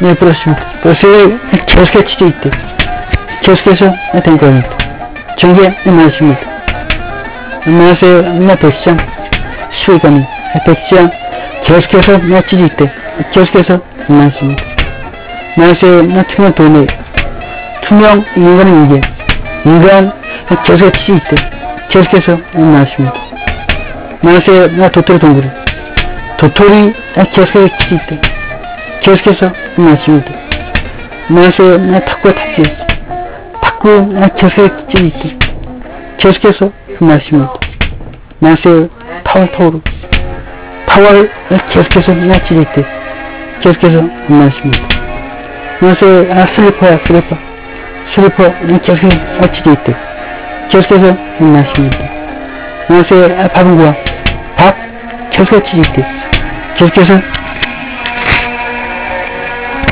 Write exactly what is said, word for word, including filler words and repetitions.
네, 브러쉬입니다. 브러쉬를 계속해서 치즈 있대. 계속해서 된 겁니다. 전개 맛입니다. 맛의 백시장 수익감이 백시장 계속해서 치즈 있대. 계속해서 맛입니다. 맛의 투명 도매 투명 인간은 이게 인간 계속해서 치즈 있대. 계속해서 맛입니다. 맛의 도토리 동굴이 도토리 계속해서 치즈 있대. 계속해서 맛입니다. 맛의 탁구의 탁지 탁구 계속해서 치즈 있대. 계속해서 맛입니다. 맛의 타월 타월 타월 계속해서 치즈 있대. 계속해서 맛입니다. 맛의 슬리퍼야 슬리퍼 슬리퍼 계속해서 치즈 있대. 계속해서 맛입니다. 맛의 밥은 구워 밥 계속해서 치즈 있대. 계속해서